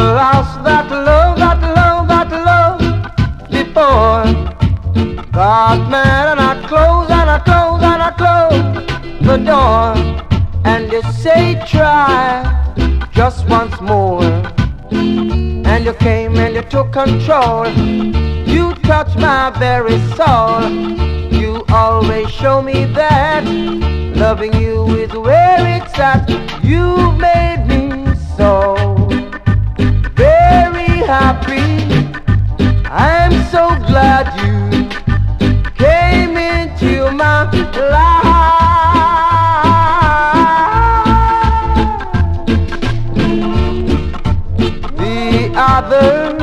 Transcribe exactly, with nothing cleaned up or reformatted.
lost that love, that love, that love before. Got mad and I close and I close and I close the door. And you say try just once more. And you came and you took control. You touched my very soul. You always show me that loving you is where it's at. You made me so very happy. I'm so glad you came into my life. The other